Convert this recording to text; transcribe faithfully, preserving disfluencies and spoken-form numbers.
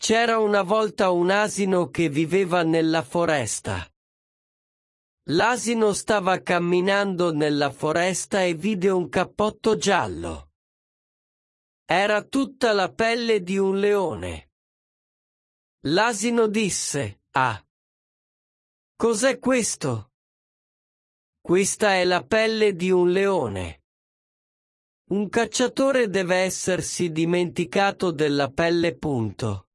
C'era una volta un asino che viveva nella foresta. L'asino stava camminando nella foresta e vide un cappotto giallo. Era tutta la pelle di un leone. L'asino disse: «Ah! Cos'è questo?» «Questa è la pelle di un leone». Un cacciatore deve essersi dimenticato della pelle. Punto.